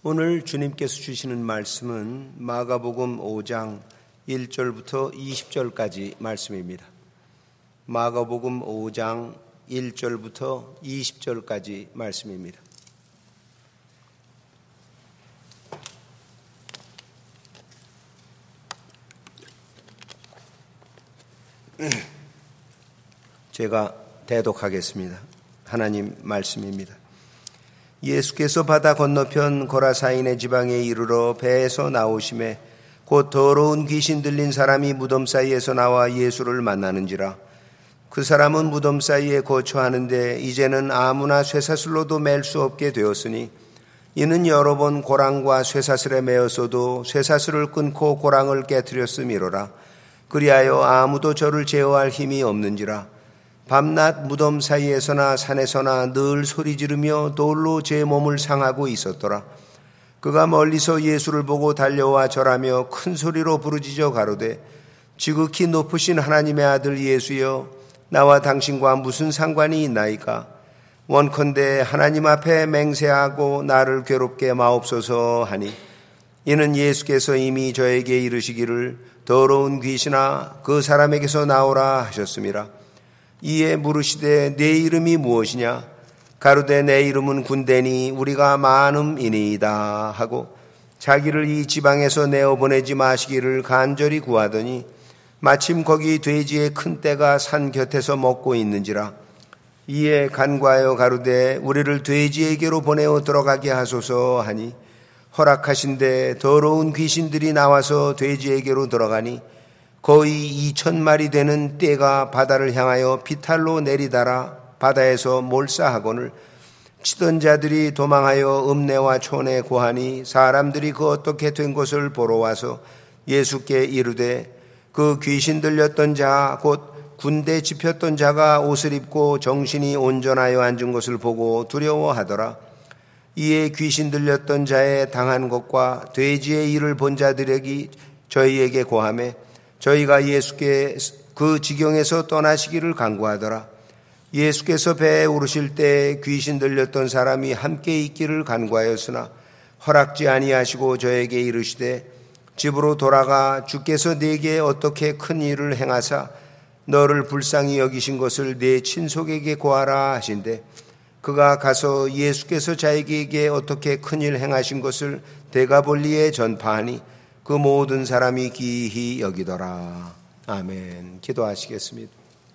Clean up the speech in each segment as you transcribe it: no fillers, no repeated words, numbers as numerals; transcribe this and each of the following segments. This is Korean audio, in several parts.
오늘 주님께서 주시는 말씀은 마가복음 5장 1절부터 20절까지 말씀입니다. 마가복음 5장 1절부터 20절까지 말씀입니다. 제가 대독하겠습니다. 하나님 말씀입니다. 예수께서 바다 건너편 고라사인의 지방에 이르러 배에서 나오심에 곧 더러운 귀신 들린 사람이 무덤 사이에서 나와 예수를 만나는지라. 그 사람은 무덤 사이에 거처하는데 이제는 아무나 쇠사슬로도 맬 수 없게 되었으니 이는 여러 번 고랑과 쇠사슬에 매었어도 쇠사슬을 끊고 고랑을 깨뜨렸음이로라. 그리하여 아무도 저를 제어할 힘이 없는지라. 밤낮 무덤 사이에서나 산에서나 늘 소리 지르며 돌로 제 몸을 상하고 있었더라. 그가 멀리서 예수를 보고 달려와 절하며 큰 소리로 부르짖어 가로되 지극히 높으신 하나님의 아들 예수여, 나와 당신과 무슨 상관이 있나이까? 원컨대 하나님 앞에 맹세하고 나를 괴롭게 마옵소서 하니, 이는 예수께서 이미 저에게 이르시기를 더러운 귀신아 그 사람에게서 나오라 하셨음이라. 이에 물으시되 내 이름이 무엇이냐? 가로되 내 이름은 군대니 우리가 많음이니이다 하고 자기를 이 지방에서 내어보내지 마시기를 간절히 구하더니 마침 거기 돼지의 큰 떼가 산 곁에서 먹고 있는지라. 이에 간구하여 가로되 우리를 돼지에게로 보내어 들어가게 하소서 하니 허락하신데 더러운 귀신들이 나와서 돼지에게로 들어가니 거의 2,000마리 되는 떼가 바다를 향하여 비탈로 내리달아 바다에서 몰사하거늘 치던 자들이 도망하여 읍내와 촌에 고하니 사람들이 그 어떻게 된 것을 보러 와서 예수께 이르되 그 귀신 들렸던 자 곧 군대 집혔던 자가 옷을 입고 정신이 온전하여 앉은 것을 보고 두려워하더라. 이에 귀신 들렸던 자의 당한 것과 돼지의 일을 본 자들에게 저희에게 고하매 저희가 예수께 그 지경에서 떠나시기를 간구하더라. 예수께서 배에 오르실 때 귀신 들렸던 사람이 함께 있기를 간구하였으나 허락지 아니하시고 저에게 이르시되 집으로 돌아가 주께서 네게 어떻게 큰 일을 행하사 너를 불쌍히 여기신 것을 네 친속에게 고하라 하신대. 그가 가서 예수께서 자기에게 어떻게 큰 일 행하신 것을 데가볼리에 전파하니 그 모든 사람이 기이히 여기더라. 아멘. 기도하시겠습니다.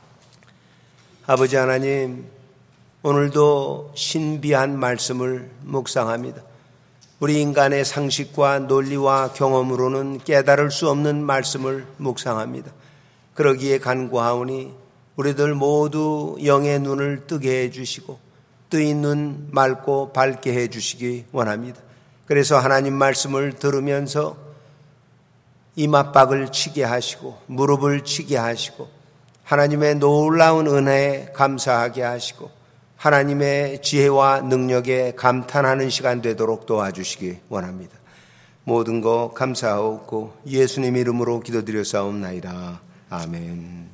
아버지 하나님, 오늘도 신비한 말씀을 묵상합니다. 우리 인간의 상식과 논리와 경험으로는 깨달을 수 없는 말씀을 묵상합니다. 그러기에 간구하오니 우리들 모두 영의 눈을 뜨게 해주시고 뜨인 눈 맑고 밝게 해주시기 원합니다. 그래서 하나님 말씀을 들으면서 이맛박을 치게 하시고 무릎을 치게 하시고 하나님의 놀라운 은혜에 감사하게 하시고 하나님의 지혜와 능력에 감탄하는 시간 되도록 도와주시기 원합니다. 모든 거 감사하옵고 예수님 이름으로 기도드렸사옵나이다. 아멘.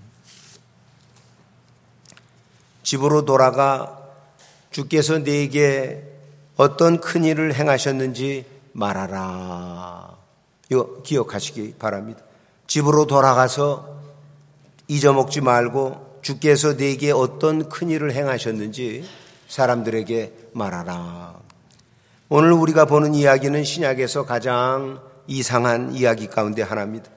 집으로 돌아가 주께서 네게 어떤 큰 일을 행하셨는지 말하라. 이거 기억하시기 바랍니다. 집으로 돌아가서 잊어먹지 말고 주께서 네게 어떤 큰 일을 행하셨는지 사람들에게 말하라. 오늘 우리가 보는 이야기는 신약에서 가장 이상한 이야기 가운데 하나입니다.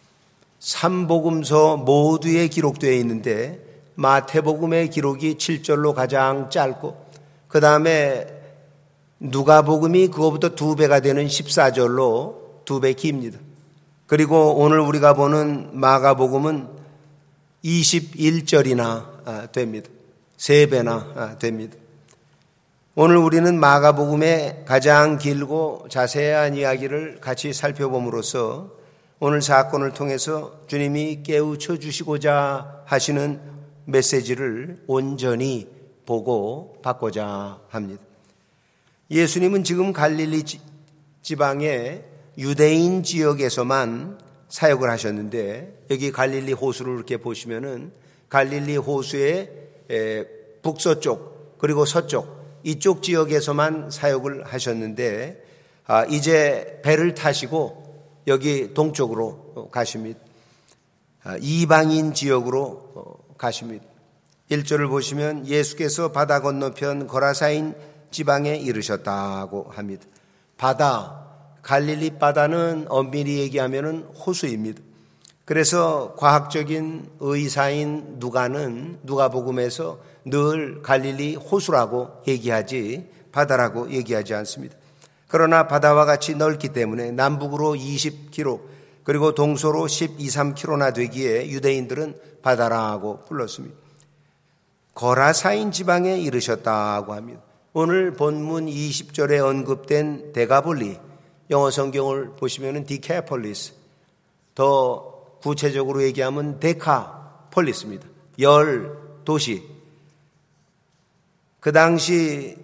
3복음서 모두에 기록되어 있는데 마태복음의 기록이 7절로 가장 짧고 그 다음에 누가복음이 그거보다 2배가 되는 14절로 2배 깁니다. 그리고 오늘 우리가 보는 마가복음은 21절이나 됩니다. 3배나 됩니다. 오늘 우리는 마가복음의 가장 길고 자세한 이야기를 같이 살펴봄으로써 오늘 사건을 통해서 주님이 깨우쳐 주시고자 하시는 메시지를 온전히 보고 받고자 합니다. 예수님은 지금 갈릴리 지방의 유대인 지역에서만 사역을 하셨는데 여기 갈릴리 호수를 이렇게 보시면은 갈릴리 호수의 북서쪽 그리고 서쪽 이쪽 지역에서만 사역을 하셨는데 이제 배를 타시고 여기 동쪽으로 가십니다. 이방인 지역으로 가십니다. 1절을 보시면 예수께서 바다 건너편 거라사인 지방에 이르셨다고 합니다. 바다, 갈릴리 바다는 엄밀히 얘기하면 호수입니다. 그래서 과학적인 의사인 누가는 누가복음에서 늘 갈릴리 호수라고 얘기하지 바다라고 얘기하지 않습니다. 그러나 바다와 같이 넓기 때문에 남북으로 20km 그리고 동서로 12, 13km나 되기에 유대인들은 바다라고 불렀습니다. 거라사인 지방에 이르셨다고 합니다. 오늘 본문 20절에 언급된 데가볼리, 영어 성경을 보시면 디카폴리스, 더 구체적으로 얘기하면 데카폴리스입니다. 10도시. 그 당시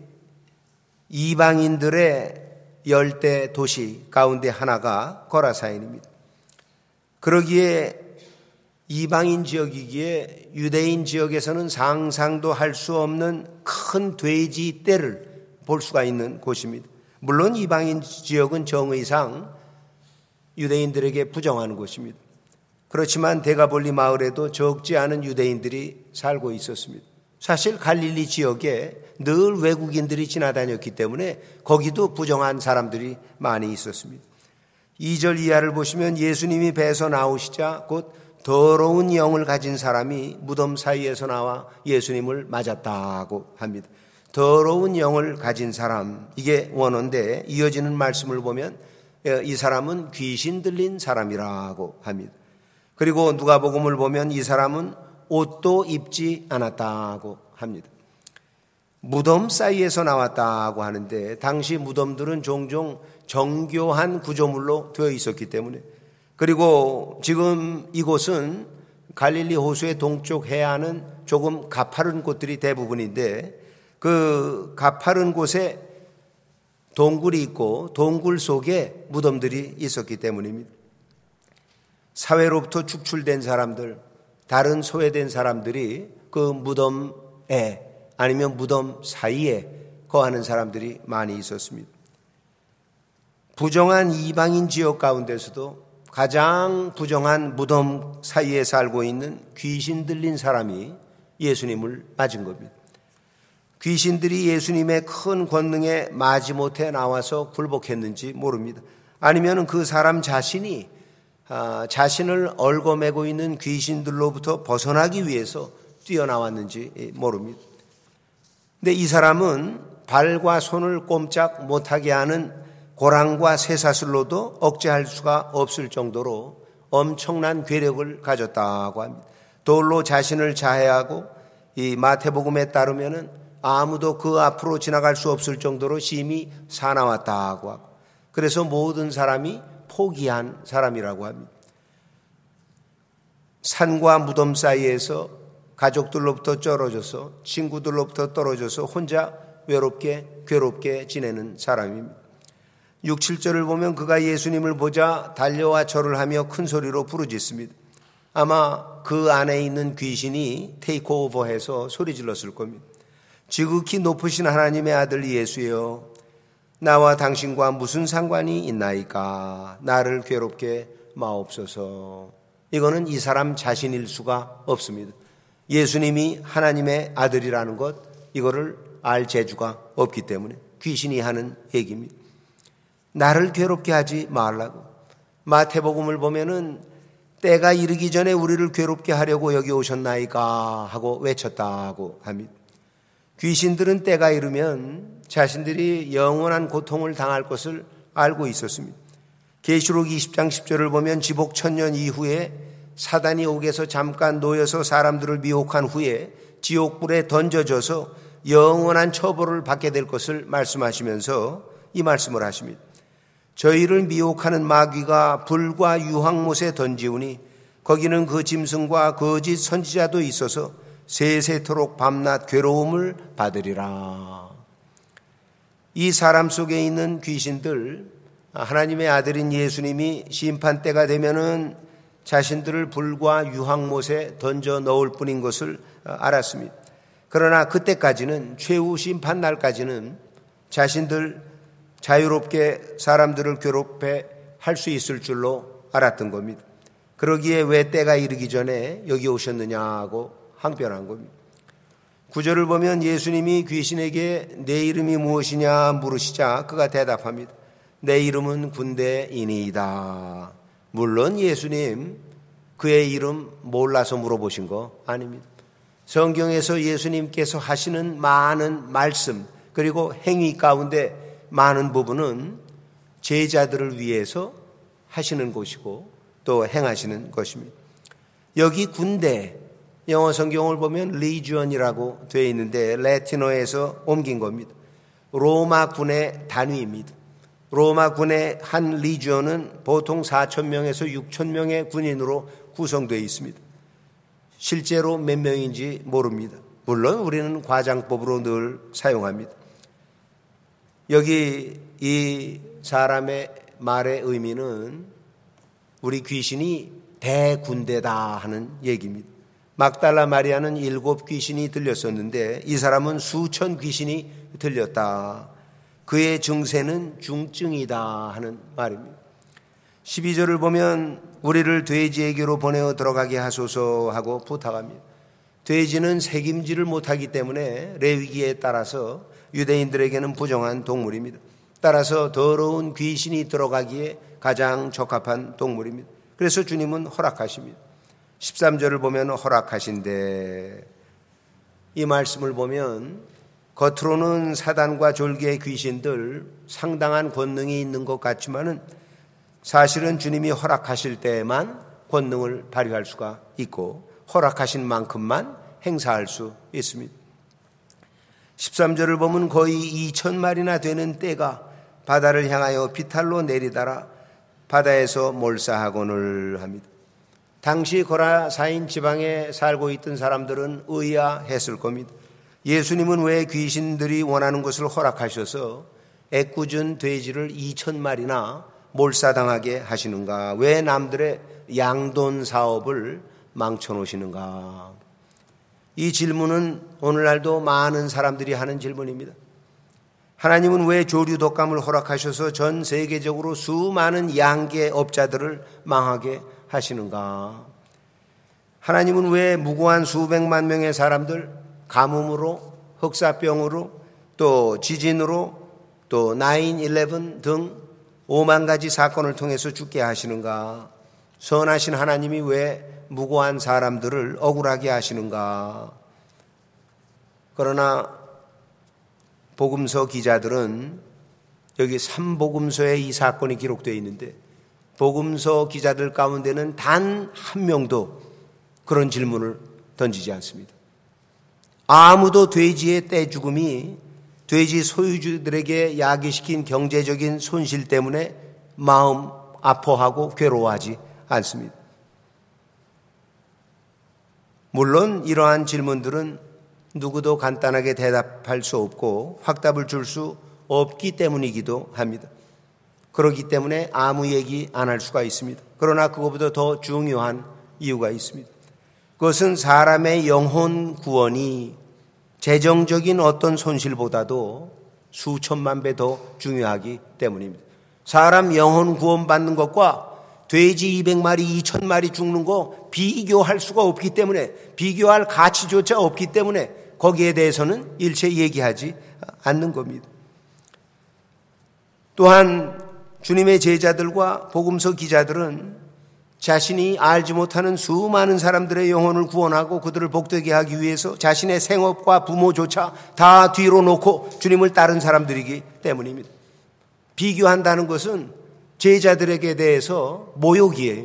이방인들의 10대 도시 가운데 하나가 거라사인입니다. 그러기에 이방인 지역이기에 유대인 지역에서는 상상도 할 수 없는 큰 돼지 떼를 볼 수가 있는 곳입니다. 물론 이방인 지역은 정의상 유대인들에게 부정하는 곳입니다. 그렇지만 데가볼리 마을에도 적지 않은 유대인들이 살고 있었습니다. 사실 갈릴리 지역에 늘 외국인들이 지나다녔기 때문에 거기도 부정한 사람들이 많이 있었습니다. 2절 이하를 보시면 예수님이 배에서 나오시자 곧 더러운 영을 가진 사람이 무덤 사이에서 나와 예수님을 맞았다고 합니다. 더러운 영을 가진 사람, 이게 원어인데 이어지는 말씀을 보면 이 사람은 귀신 들린 사람이라고 합니다. 그리고 누가복음을 보면 이 사람은 옷도 입지 않았다고 합니다. 무덤 사이에서 나왔다고 하는데 당시 무덤들은 종종 정교한 구조물로 되어 있었기 때문에, 그리고 지금 이곳은 갈릴리 호수의 동쪽 해안은 조금 가파른 곳들이 대부분인데 그 가파른 곳에 동굴이 있고 동굴 속에 무덤들이 있었기 때문입니다. 사회로부터 축출된 사람들, 다른 소외된 사람들이 그 무덤에 아니면 무덤 사이에 거하는 사람들이 많이 있었습니다. 부정한 이방인 지역 가운데서도 가장 부정한 무덤 사이에 살고 있는 귀신 들린 사람이 예수님을 맞은 겁니다. 귀신들이 예수님의 큰 권능에 마지못해 나와서 굴복했는지 모릅니다. 아니면 그 사람 자신이 자신을 얽어매고 있는 귀신들로부터 벗어나기 위해서 뛰어나왔는지 모릅니다. 근데 이 사람은 발과 손을 꼼짝 못하게 하는 고랑과 쇠사슬로도 억제할 수가 없을 정도로 엄청난 괴력을 가졌다고 합니다. 돌로 자신을 자해하고 이 마태복음에 따르면은 아무도 그 앞으로 지나갈 수 없을 정도로 심히 사나웠다고 하고, 그래서 모든 사람이 포기한 사람이라고 합니다. 산과 무덤 사이에서 가족들로부터 떨어져서, 친구들로부터 떨어져서 혼자 외롭게 괴롭게 지내는 사람입니다. 6, 7절을 보면 그가 예수님을 보자 달려와 절을 하며 큰 소리로 부르짖습니다. 아마 그 안에 있는 귀신이 테이크오버해서 소리 질렀을 겁니다. 지극히 높으신 하나님의 아들 예수여, 나와 당신과 무슨 상관이 있나이까? 나를 괴롭게 마옵소서. 이거는 이 사람 자신일 수가 없습니다. 예수님이 하나님의 아들이라는 것, 이거를 알 재주가 없기 때문에 귀신이 하는 얘기입니다. 나를 괴롭게 하지 말라고. 마태복음을 보면은 때가 이르기 전에 우리를 괴롭게 하려고 여기 오셨나이까 하고 외쳤다고 합니다. 귀신들은 때가 이르면 자신들이 영원한 고통을 당할 것을 알고 있었습니다. 계시록 20장 10절을 보면 지복 1000년 이후에 사단이 옥에서 잠깐 놓여서 사람들을 미혹한 후에 지옥불에 던져져서 영원한 처벌을 받게 될 것을 말씀하시면서 이 말씀을 하십니다. 저희를 미혹하는 마귀가 불과 유황못에 던지우니 거기는 그 짐승과 거짓 선지자도 있어서 세세토록 밤낮 괴로움을 받으리라. 이 사람 속에 있는 귀신들, 하나님의 아들인 예수님이 심판 때가 되면은 자신들을 불과 유황못에 던져 넣을 뿐인 것을 알았습니다. 그러나 그때까지는, 최후 심판 날까지는 자신들 자유롭게 사람들을 괴롭게 할 수 있을 줄로 알았던 겁니다. 그러기에 왜 때가 이르기 전에 여기 오셨느냐고 항변한 겁니다. 9절을 보면 예수님이 귀신에게 내 이름이 무엇이냐 물으시자 그가 대답합니다. 내 이름은 군대이니이다. 물론 예수님 그의 이름 몰라서 물어보신 거 아닙니다. 성경에서 예수님께서 하시는 많은 말씀 그리고 행위 가운데 많은 부분은 제자들을 위해서 하시는 것이고 또 행하시는 것입니다. 여기 군대, 영어 성경을 보면 리지언이라고 되어 있는데 라틴어에서 옮긴 겁니다. 로마 군의 단위입니다. 로마 군의 한 리지언은 보통 4,000명에서 6,000명의 군인으로 구성되어 있습니다. 실제로 몇 명인지 모릅니다. 물론 우리는 과장법으로 늘 사용합니다. 여기 이 사람의 말의 의미는 우리 귀신이 대군대다 하는 얘기입니다. 막달라 마리아는 7 귀신이 들렸었는데 이 사람은 수천 귀신이 들렸다. 그의 증세는 중증이다 하는 말입니다. 12절을 보면 우리를 돼지에게로 보내어 들어가게 하소서 하고 부탁합니다. 돼지는 새김질을 못하기 때문에 레위기에 따라서 유대인들에게는 부정한 동물입니다. 따라서 더러운 귀신이 들어가기에 가장 적합한 동물입니다. 그래서 주님은 허락하십니다. 13절을 보면 허락하신데 이 말씀을 보면 겉으로는 사단과 졸개의 귀신들 상당한 권능이 있는 것 같지만은 사실은 주님이 허락하실 때에만 권능을 발휘할 수가 있고 허락하신 만큼만 행사할 수 있습니다. 13절을 보면 거의 2,000마리나 되는 떼가 바다를 향하여 비탈로 내리다라 바다에서 몰사하곤을 합니다. 당시 고라사인 지방에 살고 있던 사람들은 의아했을 겁니다. 예수님은 왜 귀신들이 원하는 것을 허락하셔서 애꿎은 돼지를 2,000마리나 몰사당하게 하시는가? 왜 남들의 양돈 사업을 망쳐놓으시는가? 이 질문은 오늘날도 많은 사람들이 하는 질문입니다. 하나님은 왜 조류 독감을 허락하셔서 전 세계적으로 수많은 양계업자들을 망하게 하시는가? 하나님은 왜 무고한 수백만 명의 사람들 가뭄으로, 흑사병으로, 또 지진으로, 또 9/11 등 5만 가지 사건을 통해서 죽게 하시는가? 선하신 하나님이 왜 무고한 사람들을 억울하게 하시는가? 그러나 복음서 기자들은 여기 3복음서에 이 사건이 기록되어 있는데 복음서 기자들 가운데는 단 한 명도 그런 질문을 던지지 않습니다. 아무도 돼지의 떼 죽음이 돼지 소유주들에게 야기시킨 경제적인 손실 때문에 마음 아파하고 괴로워하지 않습니다. 물론 이러한 질문들은 누구도 간단하게 대답할 수 없고 확답을 줄 수 없기 때문이기도 합니다. 그렇기 때문에 아무 얘기 안 할 수가 있습니다. 그러나 그것보다 더 중요한 이유가 있습니다. 그것은 사람의 영혼 구원이 재정적인 어떤 손실보다도 수천만 배 더 중요하기 때문입니다. 사람 영혼 구원받는 것과 돼지 200마리, 2000마리 죽는 거 비교할 수가 없기 때문에 비교할 가치조차 없기 때문에 거기에 대해서는 일체 얘기하지 않는 겁니다. 또한 주님의 제자들과 복음서 기자들은 자신이 알지 못하는 수많은 사람들의 영혼을 구원하고 그들을 복되게 하기 위해서 자신의 생업과 부모조차 다 뒤로 놓고 주님을 따른 사람들이기 때문입니다. 비교한다는 것은 제자들에게 대해서 모욕이에요.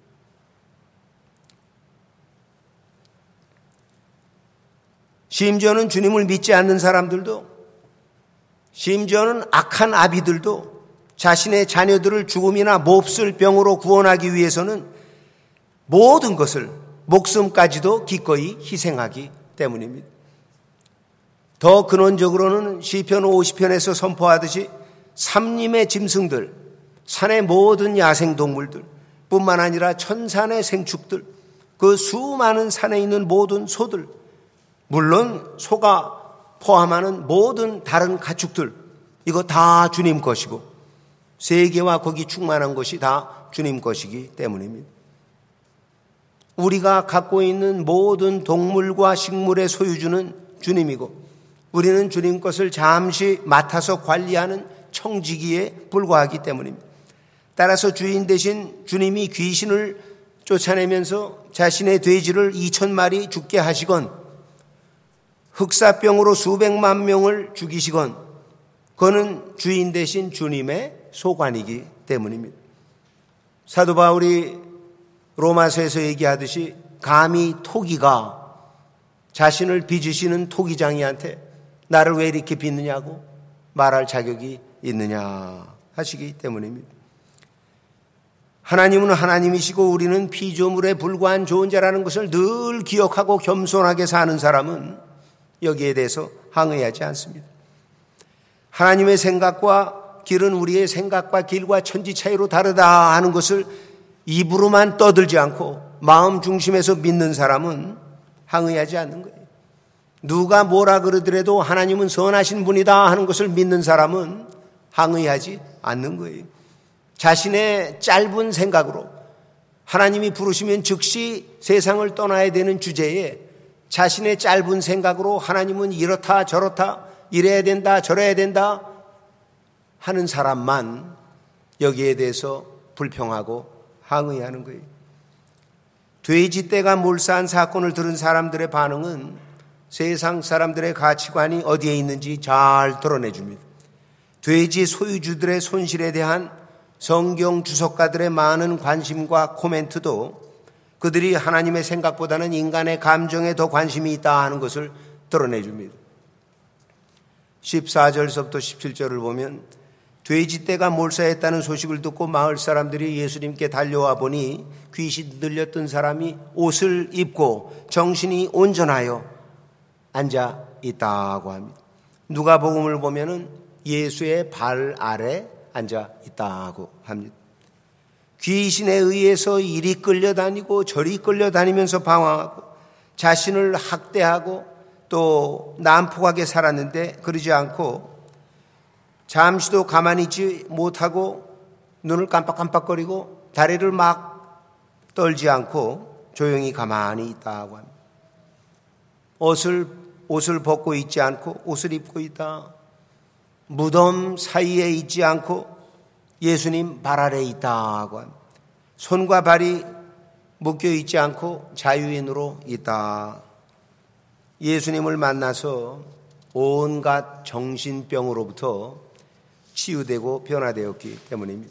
심지어는 주님을 믿지 않는 사람들도, 심지어는 악한 아비들도 자신의 자녀들을 죽음이나 몹쓸 병으로 구원하기 위해서는 모든 것을, 목숨까지도 기꺼이 희생하기 때문입니다. 더 근원적으로는 시편 50편에서 선포하듯이 삼림의 짐승들, 산의 모든 야생동물들 뿐만 아니라 천산의 생축들, 그 수많은 산에 있는 모든 소들, 물론 소가 포함하는 모든 다른 가축들, 이거 다 주님 것이고 세계와 거기 충만한 것이 다 주님 것이기 때문입니다. 우리가 갖고 있는 모든 동물과 식물의 소유주는 주님이고 우리는 주님 것을 잠시 맡아서 관리하는 청지기에 불과하기 때문입니다. 따라서 주인 대신 주님이 귀신을 쫓아내면서 자신의 돼지를 2,000마리 죽게 하시건 흑사병으로 수백만 명을 죽이시건 그거는 주인 대신 주님의 소관이기 때문입니다. 사도 바울이 로마서에서 얘기하듯이 감히 토기가 자신을 빚으시는 토기장이한테 나를 왜 이렇게 빚느냐고 말할 자격이 있느냐 하시기 때문입니다. 하나님은 하나님이시고 우리는 피조물에 불과한 좋은 자라는 것을 늘 기억하고 겸손하게 사는 사람은 여기에 대해서 항의하지 않습니다. 하나님의 생각과 길은 우리의 생각과 길과 천지 차이로 다르다 하는 것을 입으로만 떠들지 않고 마음 중심에서 믿는 사람은 항의하지 않는 거예요. 누가 뭐라 그러더라도 하나님은 선하신 분이다 하는 것을 믿는 사람은 항의하지 않는 거예요. 자신의 짧은 생각으로 하나님이 부르시면 즉시 세상을 떠나야 되는 주제에 자신의 짧은 생각으로 하나님은 이렇다 저렇다 이래야 된다 저래야 된다 하는 사람만 여기에 대해서 불평하고 항의하는 거예요. 돼지떼가 몰사한 사건을 들은 사람들의 반응은 세상 사람들의 가치관이 어디에 있는지 잘 드러내줍니다. 돼지 소유주들의 손실에 대한 성경 주석가들의 많은 관심과 코멘트도 그들이 하나님의 생각보다는 인간의 감정에 더 관심이 있다 하는 것을 드러내줍니다. 14절서부터 17절을 보면 돼지떼가 몰사했다는 소식을 듣고 마을 사람들이 예수님께 달려와 보니 귀신 들렸던 사람이 옷을 입고 정신이 온전하여 앉아 있다고 합니다. 누가복음을 보면은 예수의 발 아래 앉아 있다고 합니다. 귀신에 의해서 이리 끌려다니고 저리 끌려다니면서 방황하고 자신을 학대하고 또 난폭하게 살았는데 그러지 않고 잠시도 가만히 있지 못하고 눈을 깜빡깜빡거리고 다리를 막 떨지 않고 조용히 가만히 있다고 합니다. 옷을 벗고 있지 않고 옷을 입고 있다. 무덤 사이에 있지 않고 예수님 발 아래 있다고 합니다. 손과 발이 묶여 있지 않고 자유인으로 있다. 예수님을 만나서 온갖 정신병으로부터 치유되고 변화되었기 때문입니다.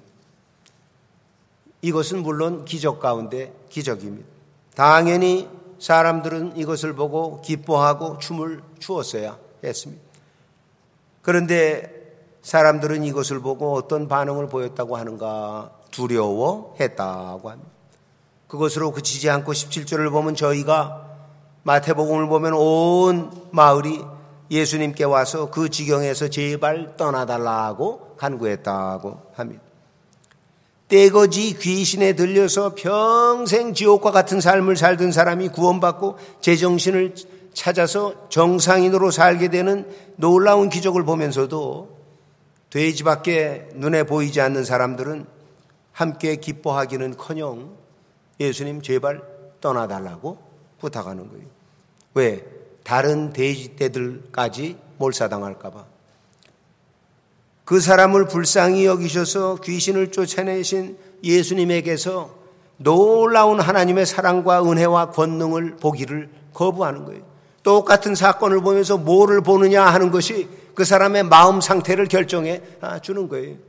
이것은 물론 기적 가운데 기적입니다. 당연히 사람들은 이것을 보고 기뻐하고 춤을 추었어야 했습니다. 그런데 사람들은 이것을 보고 어떤 반응을 보였다고 하는가? 두려워했다고 합니다. 그것으로 그치지 않고 17절을 보면 저희가 마태복음을 보면 온 마을이 예수님께 와서 그 지경에서 제발 떠나달라고 간구했다고 합니다. 떼거지 귀신에 들려서 평생 지옥과 같은 삶을 살던 사람이 구원받고 제정신을 찾아서 정상인으로 살게 되는 놀라운 기적을 보면서도 돼지밖에 눈에 보이지 않는 사람들은 함께 기뻐하기는커녕 예수님 제발 떠나달라고 부탁하는 거예요. 왜? 다른 돼지떼들까지 몰사당할까 봐. 그 사람을 불쌍히 여기셔서 귀신을 쫓아내신 예수님에게서 놀라운 하나님의 사랑과 은혜와 권능을 보기를 거부하는 거예요. 똑같은 사건을 보면서 뭐를 보느냐 하는 것이 그 사람의 마음 상태를 결정해 주는 거예요.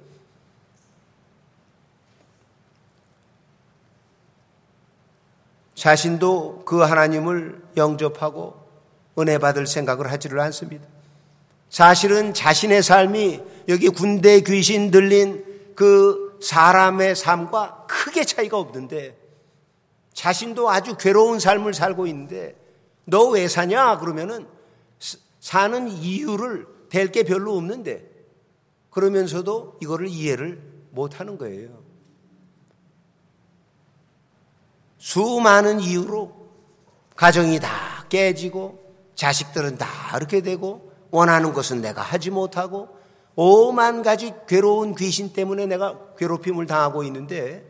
자신도 그 하나님을 영접하고 은혜 받을 생각을 하지를 않습니다. 사실은 자신의 삶이 여기 군대 귀신 들린 그 사람의 삶과 크게 차이가 없는데 자신도 아주 괴로운 삶을 살고 있는데 너 왜 사냐? 그러면은 사는 이유를 댈 게 별로 없는데 그러면서도 이거를 이해를 못하는 거예요. 수많은 이유로 가정이 다 깨지고 자식들은 다 이렇게 되고 원하는 것은 내가 하지 못하고 오만 가지 괴로운 귀신 때문에 내가 괴롭힘을 당하고 있는데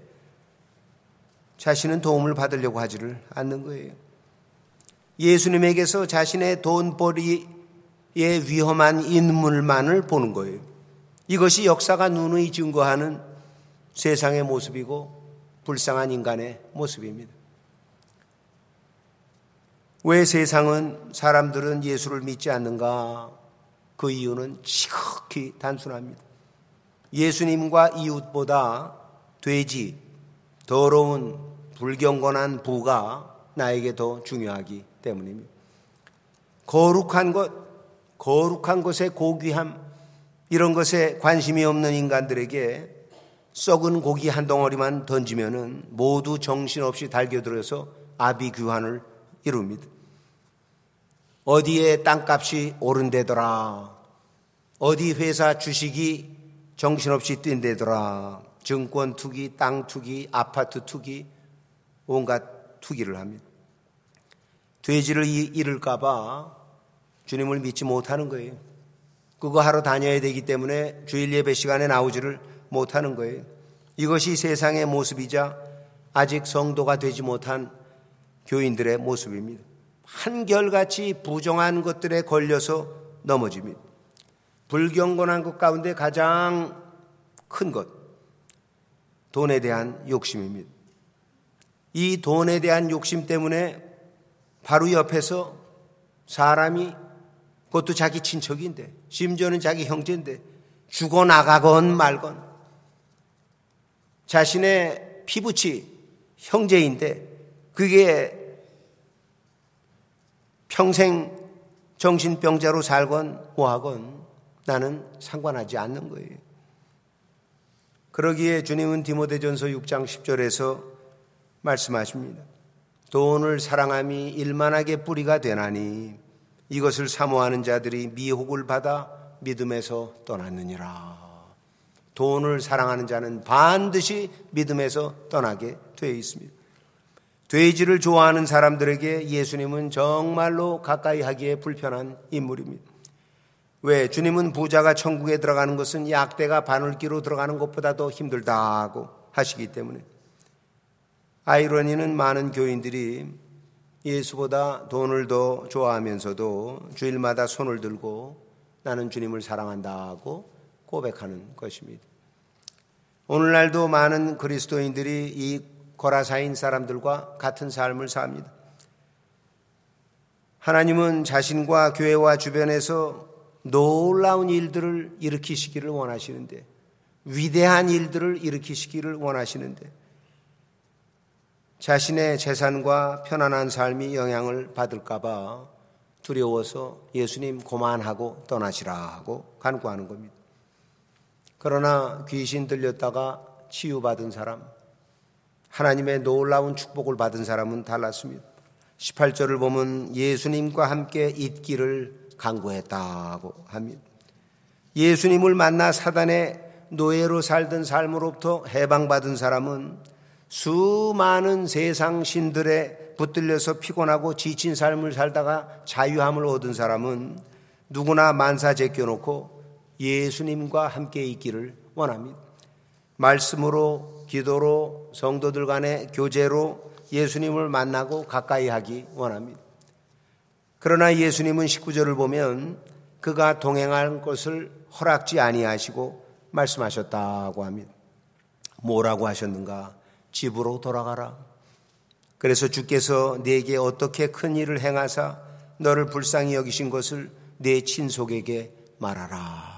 자신은 도움을 받으려고 하지를 않는 거예요. 예수님에게서 자신의 돈벌이의 위험한 인물만을 보는 거예요. 이것이 역사가 누누이 증거하는 세상의 모습이고 불쌍한 인간의 모습입니다. 왜 사람들은 예수를 믿지 않는가? 그 이유는 지극히 단순합니다. 예수님과 이웃보다 돼지, 더러운 불경건한 부가 나에게 더 중요하기 때문입니다. 거룩한 것의 고귀함, 이런 것에 관심이 없는 인간들에게 썩은 고기 한 덩어리만 던지면은 모두 정신없이 달겨들어서 아비규환을 이룹니다. 어디에 땅값이 오른대더라, 어디 회사 주식이 정신없이 뛴대더라, 증권 투기, 땅 투기, 아파트 투기, 온갖 투기를 합니다. 돼지를 잃을까 봐 주님을 믿지 못하는 거예요. 그거 하러 다녀야 되기 때문에 주일 예배 시간에 나오지를 못하는 거예요. 이것이 세상의 모습이자 아직 성도가 되지 못한 교인들의 모습입니다. 한결같이 부정한 것들에 걸려서 넘어집니다. 불경건한 것 가운데 가장 큰 것, 돈에 대한 욕심입니다. 이 돈에 대한 욕심 때문에 바로 옆에서 사람이, 그것도 자기 친척인데, 심지어는 자기 형제인데 죽어나가건 말건, 자신의 피부치 형제인데 그게 평생 정신병자로 살건 뭐하건 나는 상관하지 않는 거예요. 그러기에 주님은 디모데전서 6장 10절에서 말씀하십니다. 돈을 사랑함이 일만하게 뿌리가 되나니 이것을 사모하는 자들이 미혹을 받아 믿음에서 떠났느니라. 돈을 사랑하는 자는 반드시 믿음에서 떠나게 되어 있습니다. 돼지를 좋아하는 사람들에게 예수님은 정말로 가까이 하기에 불편한 인물입니다. 왜? 주님은 부자가 천국에 들어가는 것은 약대가 바늘기로 들어가는 것보다도 힘들다고 하시기 때문에. 아이러니는 많은 교인들이 예수보다 돈을 더 좋아하면서도 주일마다 손을 들고 나는 주님을 사랑한다고 고백하는 것입니다. 오늘날도 많은 그리스도인들이 이 거라사인 사람들과 같은 삶을 삽니다. 하나님은 자신과 교회와 주변에서 놀라운 일들을 일으키시기를 원하시는데, 위대한 일들을 일으키시기를 원하시는데 자신의 재산과 편안한 삶이 영향을 받을까 봐 두려워서 예수님 고만하고 떠나시라 하고 간구하는 겁니다. 그러나 귀신 들렸다가 치유받은 사람, 하나님의 놀라운 축복을 받은 사람은 달랐습니다. 18절을 보면 예수님과 함께 있기를 간구했다고 합니다. 예수님을 만나 사단의 노예로 살던 삶으로부터 해방받은 사람은 수많은 세상 신들에 붙들려서 피곤하고 지친 삶을 살다가 자유함을 얻은 사람은 누구나 만사 제껴놓고 예수님과 함께 있기를 원합니다. 말씀으로, 기도로, 성도들 간의 교제로 예수님을 만나고 가까이 하기 원합니다. 그러나 예수님은 19절을 보면 그가 동행할 것을 허락지 아니하시고 말씀하셨다고 합니다. 뭐라고 하셨는가? 집으로 돌아가라. 그래서 주께서 네게 어떻게 큰 일을 행하사 너를 불쌍히 여기신 것을 네 친속에게 말하라.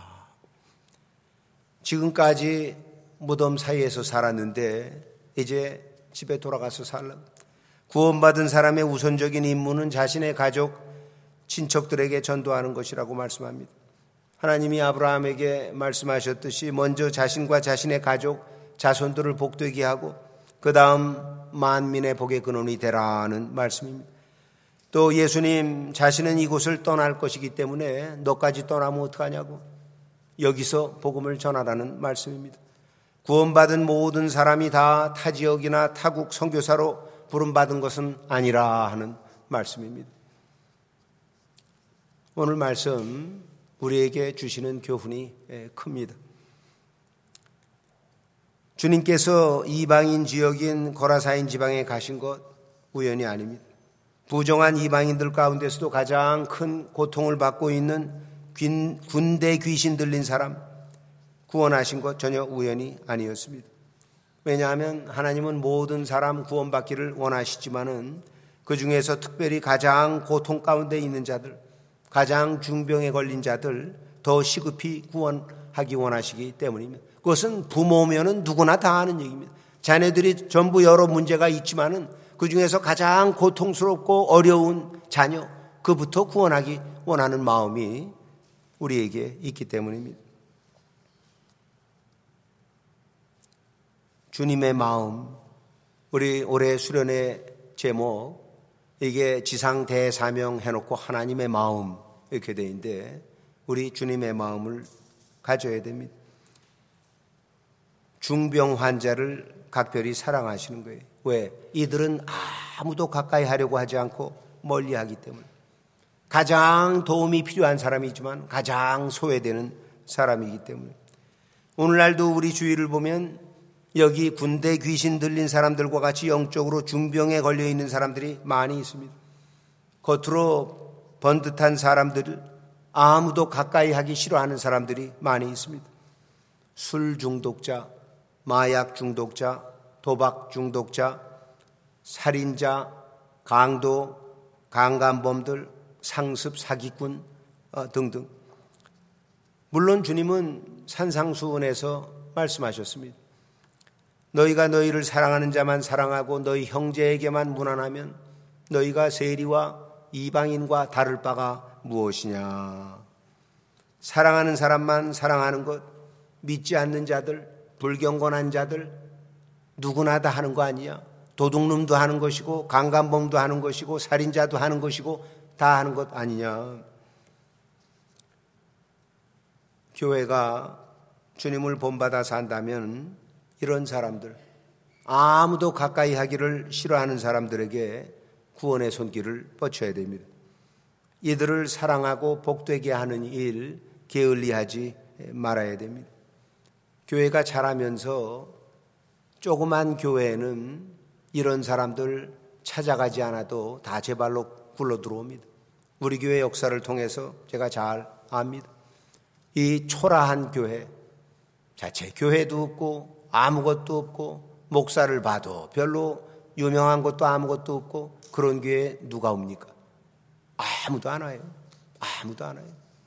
지금까지 무덤 사이에서 살았는데 이제 집에 돌아가서 살라. 구원받은 사람의 우선적인 임무는 자신의 가족, 친척들에게 전도하는 것이라고 말씀합니다. 하나님이 아브라함에게 말씀하셨듯이 먼저 자신과 자신의 가족, 자손들을 복되게 하고 그 다음 만민의 복의 근원이 되라는 말씀입니다. 또 예수님 자신은 이곳을 떠날 것이기 때문에 너까지 떠나면 어떡하냐고 여기서 복음을 전하라는 말씀입니다. 구원받은 모든 사람이 다 타지역이나 타국 선교사로 부름받은 것은 아니라 하는 말씀입니다. 오늘 말씀 우리에게 주시는 교훈이 큽니다. 주님께서 이방인 지역인 고라사인 지방에 가신 것 우연이 아닙니다. 부정한 이방인들 가운데서도 가장 큰 고통을 받고 있는 군대 귀신 들린 사람 구원하신 것 전혀 우연이 아니었습니다. 왜냐하면 하나님은 모든 사람 구원받기를 원하시지만은 그 중에서 특별히 가장 고통 가운데 있는 자들, 가장 중병에 걸린 자들 더 시급히 구원하기 원하시기 때문입니다. 그것은 부모면은 누구나 다 아는 얘기입니다. 자녀들이 전부 여러 문제가 있지만은 그 중에서 가장 고통스럽고 어려운 자녀, 그부터 구원하기 원하는 마음이 우리에게 있기 때문입니다. 주님의 마음, 우리 올해 수련의 제목, 이게 지상 대사명 해놓고 하나님의 마음 이렇게 돼 있는데 우리 주님의 마음을 가져야 됩니다. 중병 환자를 각별히 사랑하시는 거예요. 왜? 이들은 아무도 가까이 하려고 하지 않고 멀리하기 때문에 가장 도움이 필요한 사람이지만 가장 소외되는 사람이기 때문에 오늘날도 우리 주위를 보면 여기 군대 귀신 들린 사람들과 같이 영적으로 중병에 걸려있는 사람들이 많이 있습니다. 겉으로 번듯한 사람들, 아무도 가까이 하기 싫어하는 사람들이 많이 있습니다. 술 중독자, 마약 중독자, 도박 중독자, 살인자, 강도, 강간범들, 상습 사기꾼 등등. 물론 주님은 산상수훈에서 말씀하셨습니다. 너희가 너희를 사랑하는 자만 사랑하고 너희 형제에게만 무난하면 너희가 세리와 이방인과 다를 바가 무엇이냐. 사랑하는 사람만 사랑하는 것, 믿지 않는 자들, 불경건한 자들 누구나 다 하는 거 아니야. 도둑놈도 하는 것이고 강간범도 하는 것이고 살인자도 하는 것이고 다 하는 것 아니냐. 교회가 주님을 본받아 산다면 이런 사람들, 아무도 가까이 하기를 싫어하는 사람들에게 구원의 손길을 뻗쳐야 됩니다. 이들을 사랑하고 복되게 하는 일 게을리하지 말아야 됩니다. 교회가 자라면서 조그만 교회는 이런 사람들 찾아가지 않아도 다 제 발로 굴러 들어옵니다. 우리 교회 역사를 통해서 제가 잘 압니다. 이 초라한 교회, 자체 교회도 없고 아무것도 없고 목사를 봐도 별로 유명한 것도 아무것도 없고 그런 교회에 누가 옵니까? 아무도 안 와요. 아무도 안 와요.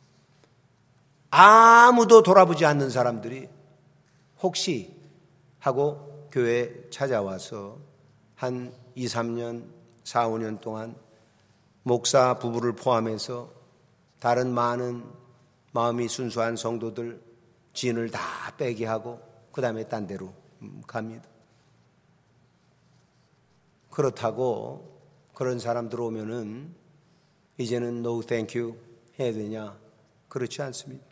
아무도 돌아보지 않는 사람들이 혹시 하고 교회에 찾아와서 한 2, 3년, 4, 5년 동안 목사 부부를 포함해서 다른 많은 마음이 순수한 성도들 진을 다 빼게 하고 그 다음에 딴 데로 갑니다. 그렇다고 그런 사람들 오면은 이제는 no thank you 해야 되냐? 그렇지 않습니다.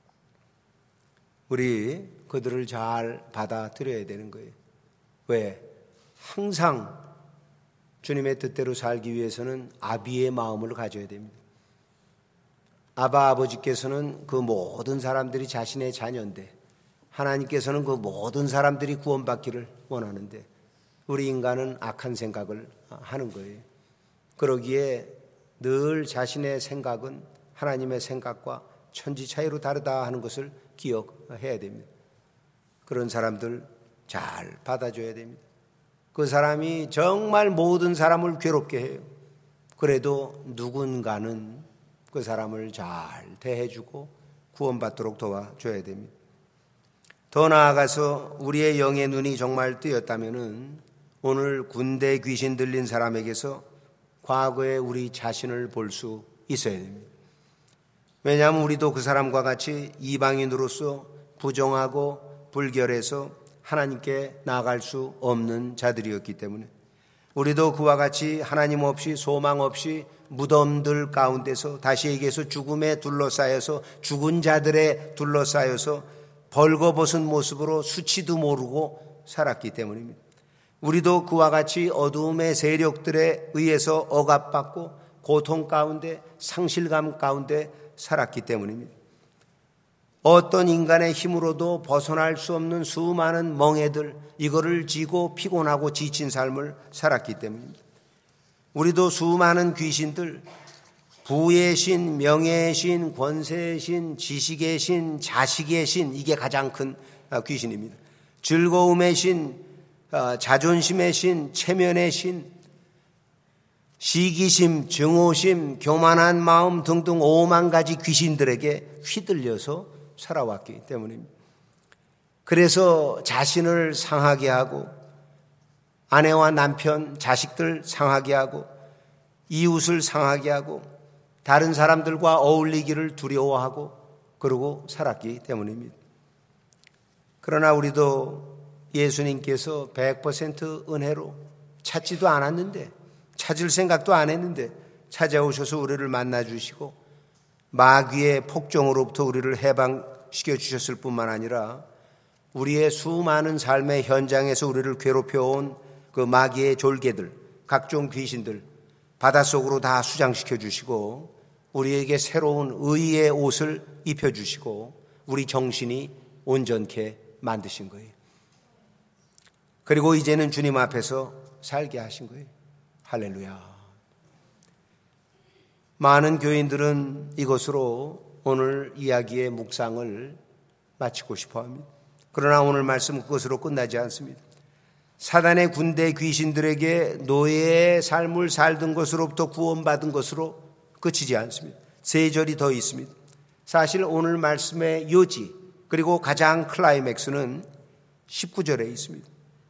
우리 그들을 잘 받아들여야 되는 거예요. 왜? 항상 주님의 뜻대로 살기 위해서는 아비의 마음을 가져야 됩니다. 아바 아버지께서는 그 모든 사람들이 자신의 자녀인데 하나님께서는 그 모든 사람들이 구원받기를 원하는데 우리 인간은 악한 생각을 하는 거예요. 그러기에 늘 자신의 생각은 하나님의 생각과 천지 차이로 다르다 하는 것을 기억해야 됩니다. 그런 사람들 잘 받아줘야 됩니다. 그 사람이 정말 모든 사람을 괴롭게 해요. 그래도 누군가는 그 사람을 잘 대해주고 구원받도록 도와줘야 됩니다. 더 나아가서 우리의 영의 눈이 정말 뜨였다면은 오늘 군대 귀신 들린 사람에게서 과거에 우리 자신을 볼 수 있어야 됩니다. 왜냐하면 우리도 그 사람과 같이 이방인으로서 부정하고 불결해서 하나님께 나아갈 수 없는 자들이었기 때문에 우리도 그와 같이 하나님 없이 소망 없이 무덤들 가운데서 다시 얘기해서 죽음에 둘러싸여서 죽은 자들에 둘러싸여서 벌거벗은 모습으로 수치도 모르고 살았기 때문입니다. 우리도 그와 같이 어두움의 세력들에 의해서 억압받고 고통 가운데 상실감 가운데 살았기 때문입니다. 어떤 인간의 힘으로도 벗어날 수 없는 수많은 멍에들, 이거를 지고 피곤하고 지친 삶을 살았기 때문입니다. 우리도 수많은 귀신들, 부의 신, 명예의 신, 권세의 신, 지식의 신, 자식의 신, 이게 가장 큰 귀신입니다. 즐거움의 신, 자존심의 신, 체면의 신, 시기심, 증오심, 교만한 마음 등등 5만 가지 귀신들에게 휘둘려서 살아왔기 때문입니다. 그래서 자신을 상하게 하고 아내와 남편, 자식들 상하게 하고 이웃을 상하게 하고 다른 사람들과 어울리기를 두려워하고 그러고 살았기 때문입니다. 그러나 우리도 예수님께서 100% 은혜로 찾지도 않았는데, 찾을 생각도 안 했는데 찾아오셔서 우리를 만나주시고 마귀의 폭정으로부터 우리를 해방시켜 주셨을 뿐만 아니라 우리의 수많은 삶의 현장에서 우리를 괴롭혀온 그 마귀의 졸개들, 각종 귀신들 바닷속으로 다 수장시켜 주시고 우리에게 새로운 의의 옷을 입혀주시고 우리 정신이 온전케 만드신 거예요. 그리고 이제는 주님 앞에서 살게 하신 거예요. 할렐루야. 많은 교인들은 이것으로 오늘 이야기의 묵상을 마치고 싶어 합니다. 그러나 오늘 말씀은 그것으로 끝나지 않습니다. 사단의 군대 귀신들에게 노예의 삶을 살던 것으로부터 구원받은 것으로 그치지 않습니다. 3절이 더 있습니다. 사실 오늘 말씀의 요지 그리고 가장 클라이맥스는 19절에 있습니다.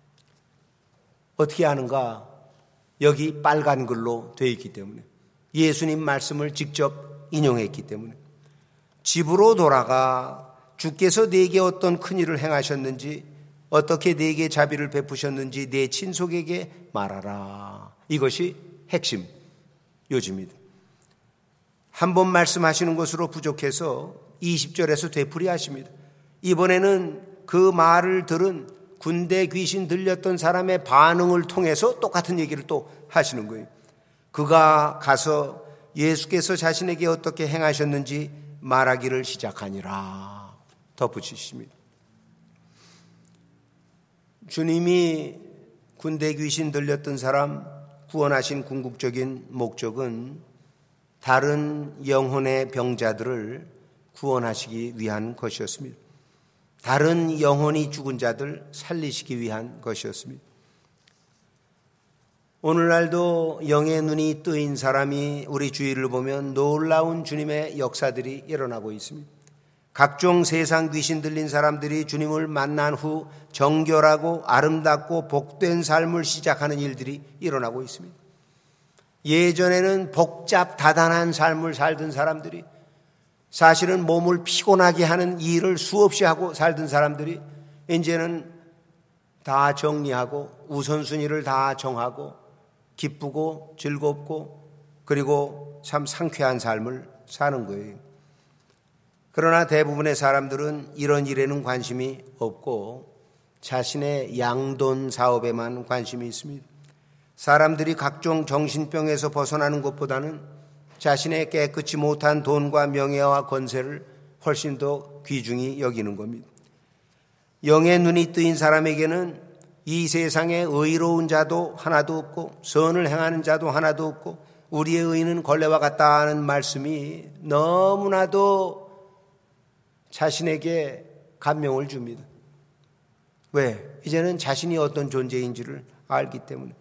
어떻게 하는가? 여기 빨간 글로 되어 있기 때문에 예수님 말씀을 직접 인용했기 때문에 집으로 돌아가 주께서 네게 어떤 큰 일을 행하셨는지 어떻게 네게 자비를 베푸셨는지 네 친속에게 말하라. 이것이 핵심 요지입니다. 한 번 말씀하시는 것으로 부족해서 20절에서 되풀이하십니다. 이번에는 그 말을 들은 군대 귀신 들렸던 사람의 반응을 통해서 똑같은 얘기를 또 하시는 거예요. 그가 가서 예수께서 자신에게 어떻게 행하셨는지 말하기를 시작하니라. 덧붙이십니다. 주님이 군대 귀신 들렸던 사람 구원하신 궁극적인 목적은 다른 영혼의 병자들을 구원하시기 위한 것이었습니다. 다른 영혼이 죽은 자들 살리시기 위한 것이었습니다. 오늘날도 영의 눈이 뜨인 사람이 우리 주위를 보면 놀라운 주님의 역사들이 일어나고 있습니다. 각종 세상 귀신 들린 사람들이 주님을 만난 후 정결하고 아름답고 복된 삶을 시작하는 일들이 일어나고 있습니다. 예전에는 복잡 다단한 삶을 살던 사람들이 사실은 몸을 피곤하게 하는 일을 수없이 하고 살던 사람들이 이제는 다 정리하고 우선순위를 다 정하고 기쁘고 즐겁고 그리고 참 상쾌한 삶을 사는 거예요. 그러나 대부분의 사람들은 이런 일에는 관심이 없고 자신의 양돈 사업에만 관심이 있습니다. 사람들이 각종 정신병에서 벗어나는 것보다는 자신의 깨끗이 못한 돈과 명예와 권세를 훨씬 더 귀중히 여기는 겁니다. 영의 눈이 뜨인 사람에게는 이 세상에 의로운 자도 하나도 없고 선을 행하는 자도 하나도 없고 우리의 의는 걸레와 같다 하는 말씀이 너무나도 자신에게 감명을 줍니다. 왜? 이제는 자신이 어떤 존재인지를 알기 때문에.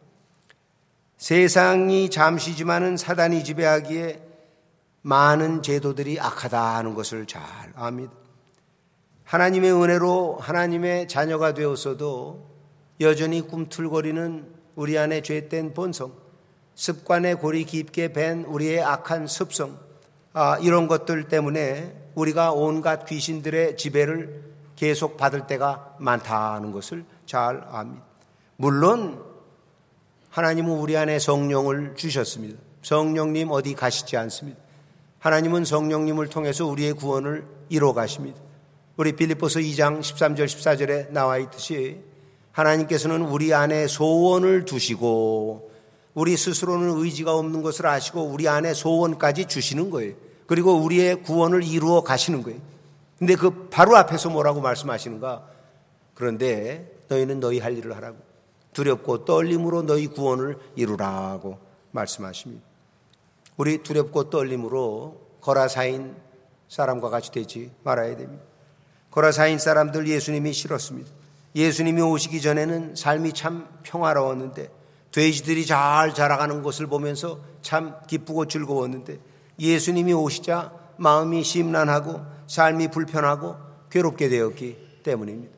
세상이 잠시지만은 사단이 지배하기에 많은 제도들이 악하다 하는 것을 잘 압니다. 하나님의 은혜로 하나님의 자녀가 되었어도 여전히 꿈틀거리는 우리 안에 죄된 본성, 습관의 골이 깊게 밴 우리의 악한 습성, 이런 것들 때문에 우리가 온갖 귀신들의 지배를 계속 받을 때가 많다는 것을 잘 압니다. 물론 하나님은 우리 안에 성령을 주셨습니다. 성령님 어디 가시지 않습니다. 하나님은 성령님을 통해서 우리의 구원을 이루어 가십니다. 우리 빌립보서 2장 13절 14절에 나와 있듯이 하나님께서는 우리 안에 소원을 두시고 우리 스스로는 의지가 없는 것을 아시고 우리 안에 소원까지 주시는 거예요. 그리고 우리의 구원을 이루어 가시는 거예요. 근데 그 바로 앞에서 뭐라고 말씀하시는가? 그런데 너희는 너희 할 일을 하라고. 두렵고 떨림으로 너희 구원을 이루라고 말씀하십니다. 우리 두렵고 떨림으로 거라사인 사람과 같이 되지 말아야 됩니다. 거라사인 사람들 예수님이 싫었습니다. 예수님이 오시기 전에는 삶이 참 평화로웠는데, 돼지들이 잘 자라가는 것을 보면서 참 기쁘고 즐거웠는데, 예수님이 오시자 마음이 심란하고 삶이 불편하고 괴롭게 되었기 때문입니다.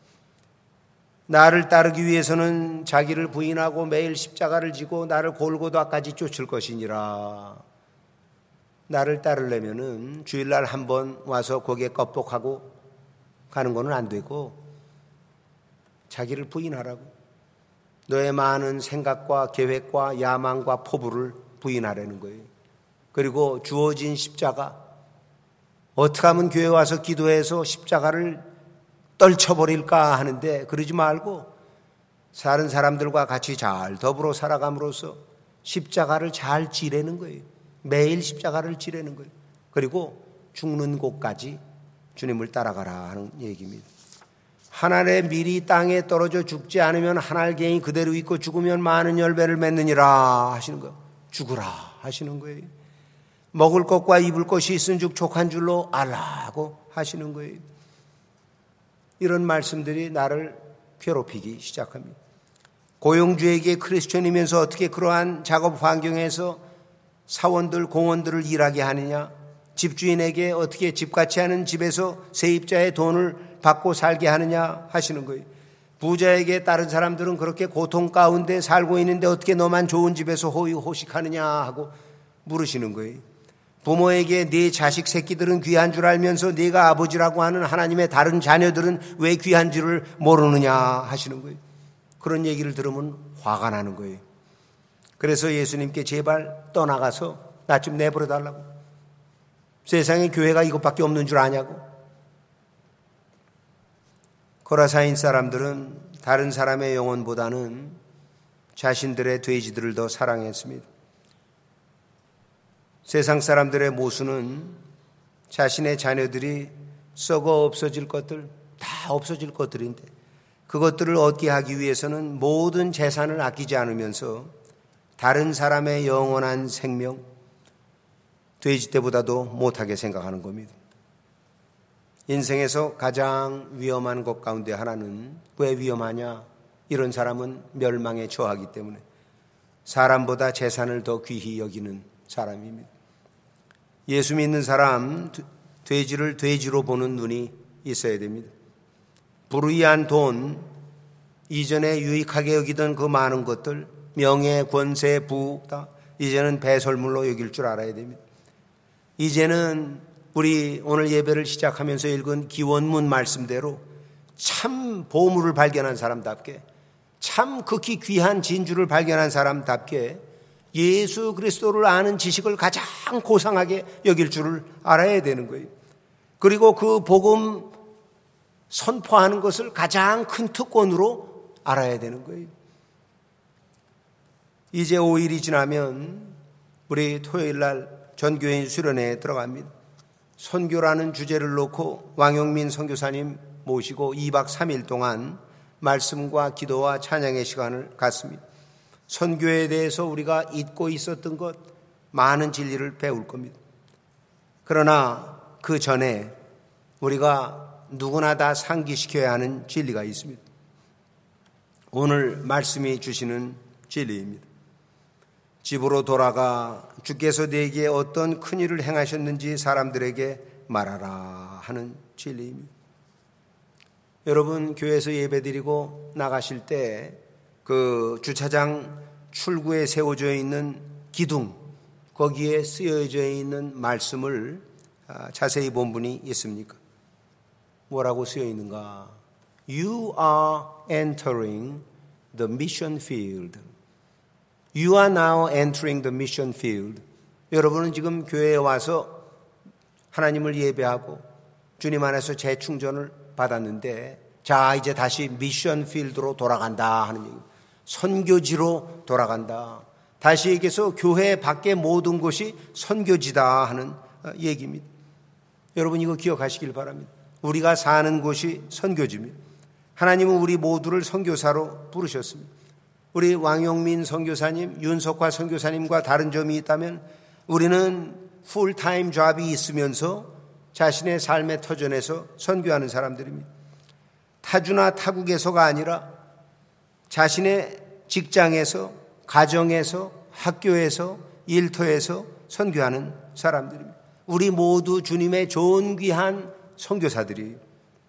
나를 따르기 위해서는 자기를 부인하고 매일 십자가를 지고 나를 골고다까지 쫓을 것이니라. 나를 따르려면은 주일날 한번 와서 거기에 껍복하고 가는 거는 안 되고 자기를 부인하라고. 너의 많은 생각과 계획과 야망과 포부를 부인하라는 거예요. 그리고 주어진 십자가, 어떻게 하면 교회 와서 기도해서 십자가를 떨쳐버릴까 하는데 그러지 말고 다른 사람들과 같이 잘 더불어 살아감으로써 십자가를 잘 지라는 거예요. 매일 십자가를 지라는 거예요. 그리고 죽는 곳까지 주님을 따라가라 하는 얘기입니다. 한 알의 밀이 땅에 떨어져 죽지 않으면 한 알갱이 그대로 있고 죽으면 많은 열매를 맺느니라 하시는 거예요. 죽으라 하시는 거예요. 먹을 것과 입을 것이 있은즉 족한 줄로 알라고 하시는 거예요. 이런 말씀들이 나를 괴롭히기 시작합니다. 고용주에게 크리스천이면서 어떻게 그러한 작업 환경에서 사원들, 공원들을 일하게 하느냐, 집주인에게 어떻게 집같이 하는 집에서 세입자의 돈을 받고 살게 하느냐 하시는 거예요. 부자에게 다른 사람들은 그렇게 고통 가운데 살고 있는데 어떻게 너만 좋은 집에서 호의호식하느냐 하고 물으시는 거예요. 부모에게 네 자식 새끼들은 귀한 줄 알면서 네가 아버지라고 하는 하나님의 다른 자녀들은 왜 귀한 줄을 모르느냐 하시는 거예요. 그런 얘기를 들으면 화가 나는 거예요. 그래서 예수님께 제발 떠나가서 나 좀 내버려 달라고. 세상에 교회가 이것밖에 없는 줄 아냐고. 거라사인 사람들은 다른 사람의 영혼보다는 자신들의 돼지들을 더 사랑했습니다. 세상 사람들의 모순은 자신의 자녀들이 썩어 없어질 것들, 다 없어질 것들인데 그것들을 얻게 하기 위해서는 모든 재산을 아끼지 않으면서 다른 사람의 영원한 생명, 돼지 떼보다도 못하게 생각하는 겁니다. 인생에서 가장 위험한 것 가운데 하나는 왜 위험하냐? 이런 사람은 멸망에 처하기 때문에 사람보다 재산을 더 귀히 여기는 사람입니다. 예수 믿는 사람, 돼지를 돼지로 보는 눈이 있어야 됩니다. 불의한 돈, 이전에 유익하게 여기던 그 많은 것들, 명예, 권세, 부, 이제는 배설물로 여길 줄 알아야 됩니다. 이제는 우리 오늘 예배를 시작하면서 읽은 기원문 말씀대로 참 보물을 발견한 사람답게, 참 극히 귀한 진주를 발견한 사람답게 예수 그리스도를 아는 지식을 가장 고상하게 여길 줄을 알아야 되는 거예요. 그리고 그 복음 선포하는 것을 가장 큰 특권으로 알아야 되는 거예요. 이제 5일이 지나면 우리 토요일 날 전교인 수련회에 들어갑니다. 선교라는 주제를 놓고 왕용민 선교사님 모시고 2박 3일 동안 말씀과 기도와 찬양의 시간을 갖습니다. 선교에 대해서 우리가 잊고 있었던 것, 많은 진리를 배울 겁니다. 그러나 그 전에 우리가 누구나 다 상기시켜야 하는 진리가 있습니다. 오늘 말씀이 주시는 진리입니다. 집으로 돌아가 주께서 네게 어떤 큰 일을 행하셨는지 사람들에게 말하라 하는 진리입니다. 여러분, 교회에서 예배드리고 나가실 때 그 주차장 출구에 세워져 있는 기둥, 거기에 쓰여져 있는 말씀을 자세히 본 분이 있습니까? 뭐라고 쓰여 있는가? You are entering the mission field. You are now entering the mission field. 여러분은 지금 교회에 와서 하나님을 예배하고 주님 안에서 재충전을 받았는데, 자, 이제 다시 미션 필드로 돌아간다 하는 얘기입니다. 선교지로 돌아간다. 다시 얘기해서 교회 밖의 모든 곳이 선교지다 하는 얘기입니다. 여러분, 이거 기억하시길 바랍니다. 우리가 사는 곳이 선교지입니다. 하나님은 우리 모두를 선교사로 부르셨습니다. 우리 왕용민 선교사님, 윤석화 선교사님과 다른 점이 있다면 우리는 풀타임 잡이 있으면서 자신의 삶의 터전에서 선교하는 사람들입니다. 타주나 타국에서가 아니라 자신의 직장에서, 가정에서, 학교에서, 일터에서 선교하는 사람들입니다. 우리 모두 주님의 존귀한 선교사들이에요.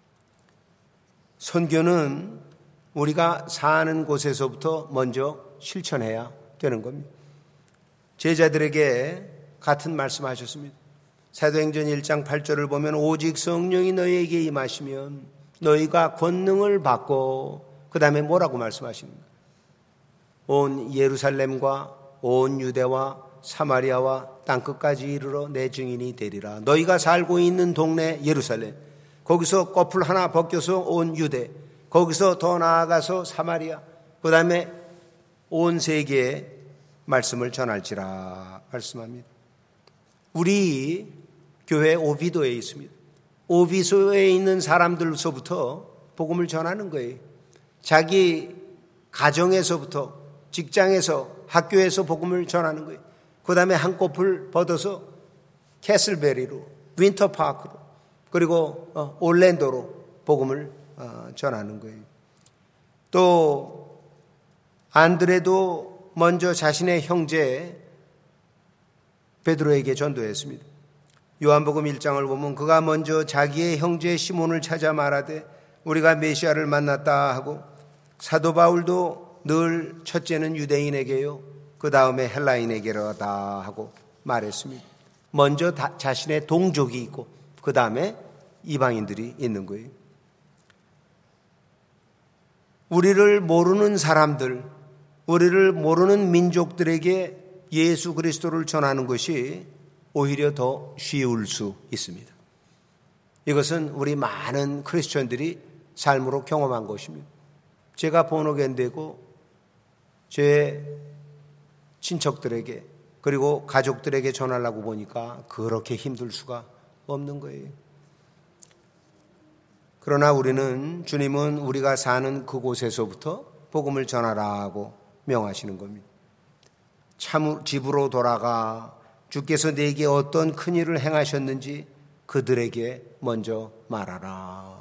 선교는 우리가 사는 곳에서부터 먼저 실천해야 되는 겁니다. 제자들에게 같은 말씀하셨습니다. 사도행전 1장 8절을 보면 오직 성령이 너희에게 임하시면 너희가 권능을 받고 그 다음에 뭐라고 말씀하십니까? 온 예루살렘과 온 유대와 사마리아와 땅끝까지 이르러 내 증인이 되리라. 너희가 살고 있는 동네 예루살렘, 거기서 꺼풀 하나 벗겨서 온 유대, 거기서 더 나아가서 사마리아, 그 다음에 온 세계에 말씀을 전할지라 말씀합니다. 우리 교회 오비도에 있습니다. 오비소에 있는 사람들로부터 복음을 전하는 거예요. 자기 가정에서부터, 직장에서, 학교에서 복음을 전하는 거예요. 그 다음에 한꺼풀 벗어서 캐슬베리로, 윈터파크로, 그리고 올랜도로 복음을 전하는 거예요. 또 안드레도 먼저 자신의 형제 베드로에게 전도했습니다. 요한복음 1장을 보면 그가 먼저 자기의 형제 시몬을 찾아 말하되 우리가 메시아를 만났다 하고, 사도 바울도 늘 첫째는 유대인에게요, 그 다음에 헬라인에게로다 하고 말했습니다. 먼저 자신의 동족이 있고 그 다음에 이방인들이 있는 거예요. 우리를 모르는 사람들, 우리를 모르는 민족들에게 예수 그리스도를 전하는 것이 오히려 더 쉬울 수 있습니다. 이것은 우리 많은 크리스천들이 삶으로 경험한 것입니다. 제가 본어겐되고 제 친척들에게 그리고 가족들에게 전하려고 보니까 그렇게 힘들 수가 없는 거예요. 그러나 우리는, 주님은 우리가 사는 그곳에서부터 복음을 전하라고 명하시는 겁니다. 참 집으로 돌아가 주께서 내게 어떤 큰 일을 행하셨는지 그들에게 먼저 말하라.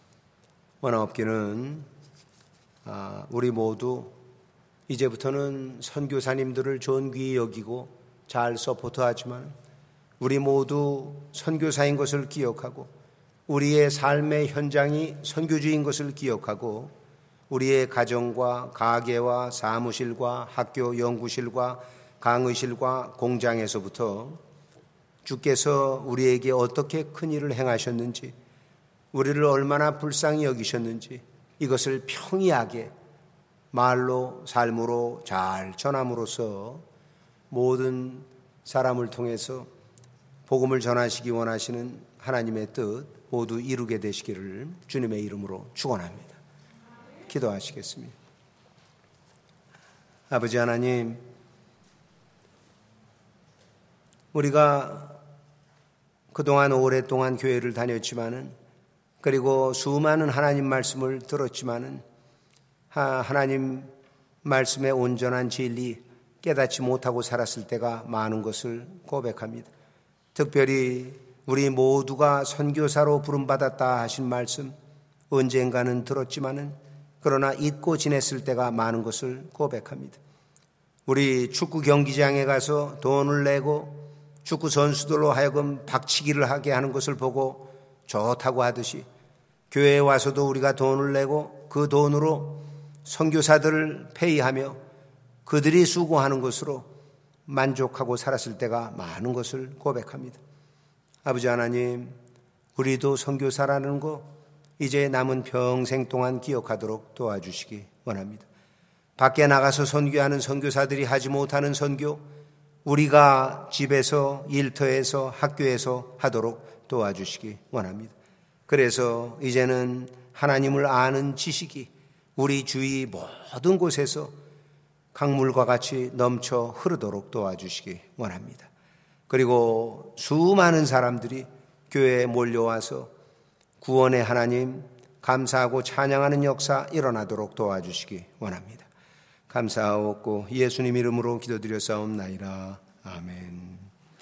원하옵기는 우리 모두 이제부터는 선교사님들을 존귀히 여기고 잘 서포트하지만 우리 모두 선교사인 것을 기억하고 우리의 삶의 현장이 선교주인 것을 기억하고 우리의 가정과 가게와 사무실과 학교 연구실과 강의실과 공장에서부터 주께서 우리에게 어떻게 큰 일을 행하셨는지, 우리를 얼마나 불쌍히 여기셨는지 이것을 평이하게 말로 삶으로 잘 전함으로써 모든 사람을 통해서 복음을 전하시기 원하시는 하나님의 뜻 모두 이루게 되시기를 주님의 이름으로 축원합니다. 기도하시겠습니다. 아버지 하나님, 우리가 그동안 오랫동안 교회를 다녔지만은, 그리고 수많은 하나님 말씀을 들었지만은 하나님 말씀의 온전한 진리 깨닫지 못하고 살았을 때가 많은 것을 고백합니다. 특별히 우리 모두가 선교사로 부름받았다 하신 말씀 언젠가는 들었지만은 그러나 잊고 지냈을 때가 많은 것을 고백합니다. 우리 축구 경기장에 가서 돈을 내고 축구 선수들로 하여금 박치기를 하게 하는 것을 보고 좋다고 하듯이 교회에 와서도 우리가 돈을 내고 그 돈으로 선교사들을 페이하며 그들이 수고하는 것으로 만족하고 살았을 때가 많은 것을 고백합니다. 아버지 하나님, 우리도 선교사라는 거 이제 남은 평생 동안 기억하도록 도와주시기 원합니다. 밖에 나가서 선교하는 선교사들이 하지 못하는 선교, 우리가 집에서, 일터에서, 학교에서 하도록 도와주시기 원합니다. 그래서 이제는 하나님을 아는 지식이 우리 주위 모든 곳에서 강물과 같이 넘쳐 흐르도록 도와주시기 원합니다. 그리고 수많은 사람들이 교회에 몰려와서 구원의 하나님 감사하고 찬양하는 역사 일어나도록 도와주시기 원합니다. 감사하옵고 예수님 이름으로 기도드려 싸움나이다. 아멘.